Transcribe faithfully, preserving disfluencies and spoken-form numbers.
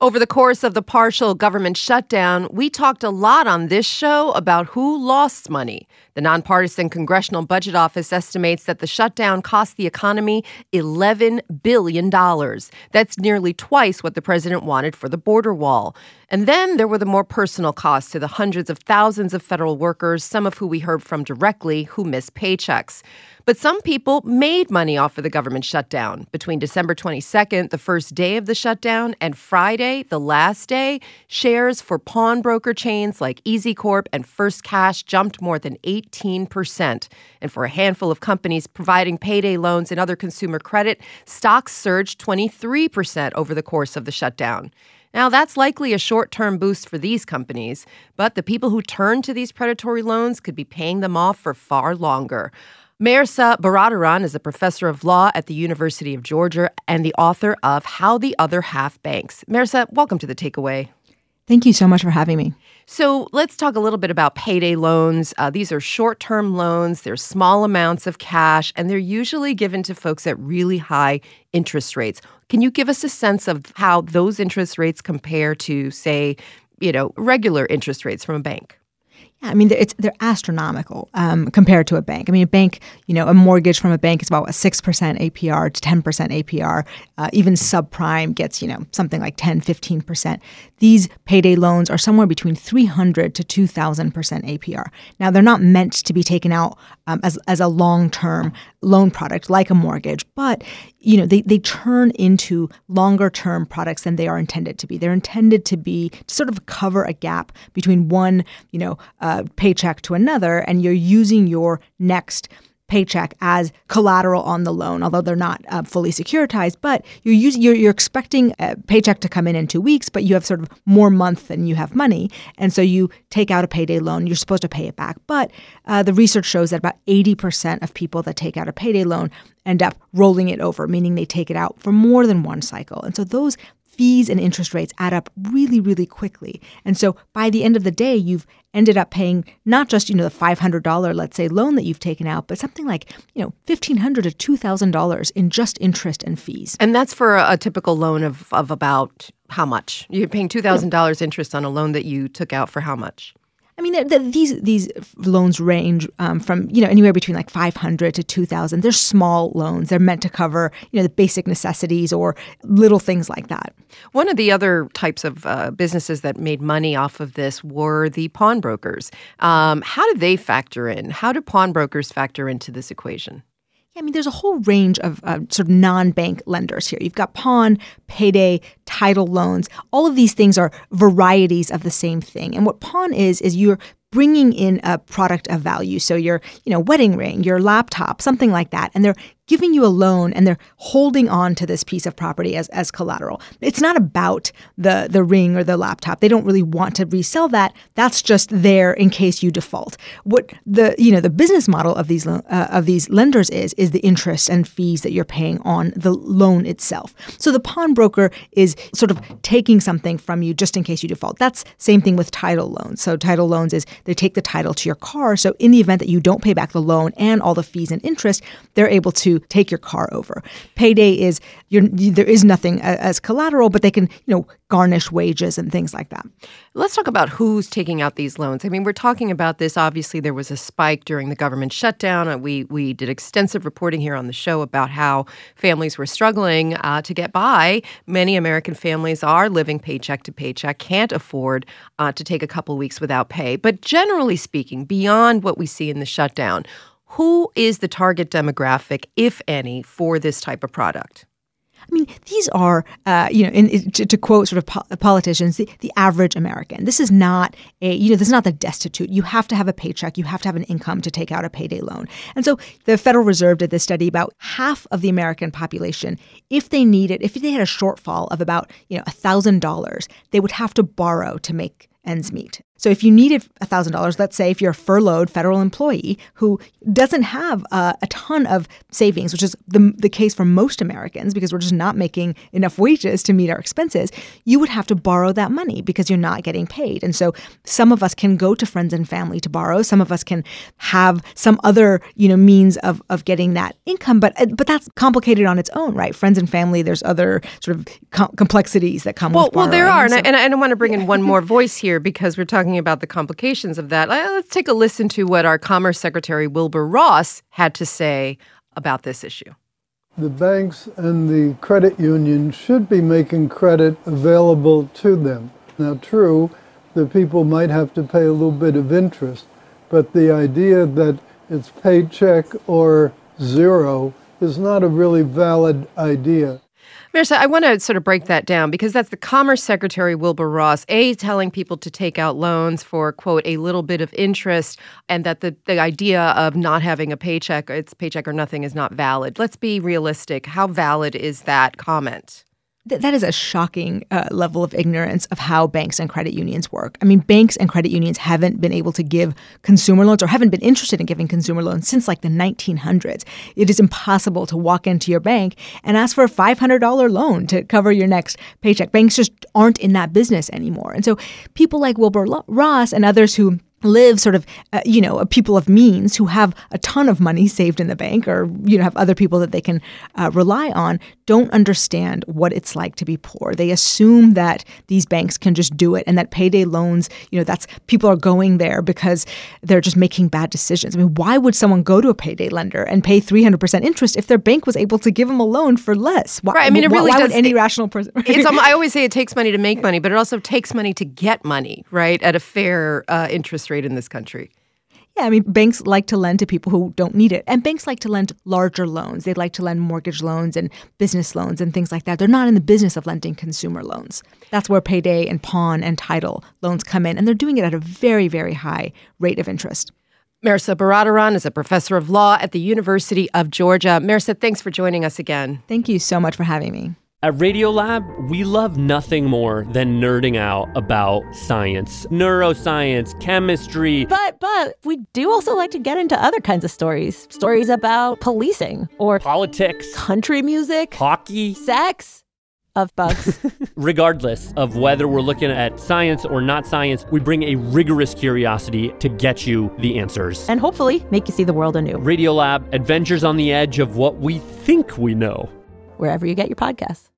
Over the course of the partial government shutdown, we talked a lot on this show about who lost money. The nonpartisan Congressional Budget Office estimates that the shutdown cost the economy eleven billion dollars. That's nearly twice what the president wanted for the border wall. And then there were the more personal costs to the hundreds of thousands of federal workers, some of who we heard from directly, who missed paychecks. But some people made money off of the government shutdown. Between December twenty-second, the first day of the shutdown, and Friday, the last day, shares for pawnbroker chains like Easy Corp and First Cash jumped more than eighteen percent. And for a handful of companies providing payday loans and other consumer credit, stocks surged twenty-three percent over the course of the shutdown. Now, that's likely a short-term boost for these companies, but the people who turn to these predatory loans could be paying them off for far longer. Mehrsa Baradaran is a professor of law at the University of Georgia and the author of How the Other Half Banks. Mehrsa, welcome to The Takeaway. Thank you so much for having me. So let's talk a little bit about payday loans. Uh, these are short-term loans. They're small amounts of cash, and they're usually given to folks at really high interest rates. Can you give us a sense of how those interest rates compare to, say, you know, regular interest rates from a bank? Yeah, I mean, it's they're astronomical um, compared to a bank. I mean, a bank, you know, a mortgage from a bank is about a six percent A P R to ten percent A P R. Uh, even subprime gets, you know, something like ten, fifteen percent. These payday loans are somewhere between three hundred to two thousand percent A P R. Now, they're not meant to be taken out um, as, as a long-term loan product like a mortgage, but, you know, they, they turn into longer-term products than they are intended to be. They're intended to be to sort of cover a gap between one, you know, uh, paycheck to another, and you're using your next paycheck as collateral on the loan, although they're not uh, fully securitized. But you're using you're, you're expecting a paycheck to come in in two weeks, but you have sort of more month than you have money, and so you take out a payday loan. You're supposed to pay it back, but uh, the research shows that about eighty percent of people that take out a payday loan end up rolling it over, meaning they take it out for more than one cycle, and so those fees and interest rates add up really, really quickly. And so by the end of the day, you've ended up paying not just, you know, the five hundred dollars, let's say, loan that you've taken out, but something like, you know, fifteen hundred dollars to two thousand dollars in just interest and fees. And that's for a, a typical loan of, of about how much? You're paying two thousand dollars interest on a loan that you took out for how much? I mean, the, these these loans range um, from, you know, anywhere between like five hundred to two thousand. They're small loans. They're meant to cover, you know, the basic necessities or little things like that. One of the other types of uh, businesses that made money off of this were the pawnbrokers. Um, how did they factor in? How do pawnbrokers factor into this equation? I mean, there's a whole range of uh, sort of non-bank lenders here. You've got pawn, payday, title loans. All of these things are varieties of the same thing. And what pawn is, is you're bringing in a product of value. So your, you know, wedding ring, your laptop, something like that. And they're giving you a loan and they're holding on to this piece of property as, as collateral. It's not about the, the ring or the laptop. They don't really want to resell that. That's just there in case you default. What the, you know, the business model of these uh, of these lenders is, is the interest and fees that you're paying on the loan itself. So the pawnbroker is sort of taking something from you just in case you default. That's same thing with title loans. So title loans is they take the title to your car. So in the event that you don't pay back the loan and all the fees and interest, they're able to take your car over. Payday is you're, there is nothing as collateral, but they can, you know, garnish wages and things like that. Let's talk about who's taking out these loans. I mean, we're talking about this. Obviously, there was a spike during the government shutdown. We we did extensive reporting here on the show about how families were struggling uh, to get by. Many American families are living paycheck to paycheck, can't afford uh, to take a couple weeks without pay. But generally speaking, beyond what we see in the shutdown, who is the target demographic, if any, for this type of product? I mean, these are, uh, you know, in, in, to, to quote sort of po- politicians, the, the average American. This is not a, you know, this is not the destitute. You have to have a paycheck. You have to have an income to take out a payday loan. And so the Federal Reserve did this study about half of the American population, if they needed, if they had a shortfall of about, you know, one thousand dollars, they would have to borrow to make ends meet. So if you needed one thousand dollars, let's say if you're a furloughed federal employee who doesn't have uh, a ton of savings, which is the, the case for most Americans because we're just not making enough wages to meet our expenses, you would have to borrow that money because you're not getting paid. And so some of us can go to friends and family to borrow. Some of us can have some other, you know, means of, of getting that income. But but that's complicated on its own, right? Friends and family, there's other sort of com- complexities that come well, with borrowing. Well, there are. And, so, I, and I, and I want to bring in one more voice here because we're talking about the complications of that. Let's take a listen to what our Commerce Secretary Wilbur Ross had to say about this issue. The banks and the credit unions should be making credit available to them. Now, true, the people might have to pay a little bit of interest, but the idea that it's paycheck or zero is not a really valid idea. Marisa, I want to sort of break that down because that's the Commerce Secretary Wilbur Ross, A, telling people to take out loans for, quote, a little bit of interest, and that the, the idea of not having a paycheck, it's paycheck or nothing, is not valid. Let's be realistic. How valid is that comment? Th- that is a shocking uh, level of ignorance of how banks and credit unions work. I mean, banks and credit unions haven't been able to give consumer loans or haven't been interested in giving consumer loans since like the nineteen hundreds. It is impossible to walk into your bank and ask for a five hundred dollars loan to cover your next paycheck. Banks just aren't in that business anymore. And so people like Wilbur Ross and others who live sort of, uh, you know, a people of means who have a ton of money saved in the bank or, you know, have other people that they can uh, rely on, don't understand what it's like to be poor. They assume that these banks can just do it and that payday loans, you know, that's people are going there because they're just making bad decisions. I mean, why would someone go to a payday lender and pay three hundred percent interest if their bank was able to give them a loan for less? Why, right. I mean, it really why does. would any it, rational person? it's, um, I always say it takes money to make money, but it also takes money to get money, right, at a fair uh, interest rate in this country. Yeah, I mean, banks like to lend to people who don't need it. And banks like to lend larger loans. They like to lend mortgage loans and business loans and things like that. They're not in the business of lending consumer loans. That's where payday and pawn and title loans come in. And they're doing it at a very, very high rate of interest. Marisa Baradaran is a professor of law at the University of Georgia. Marisa, thanks for joining us again. Thank you so much for having me. At Radiolab, we love nothing more than nerding out about science, neuroscience, chemistry. But but we do also like to get into other kinds of stories. Stories about policing or politics, country music, hockey, sex, of bugs. Regardless of whether we're looking at science or not science, we bring a rigorous curiosity to get you the answers. And hopefully make you see the world anew. Radiolab, adventures on the edge of what we think we know. Wherever you get your podcasts.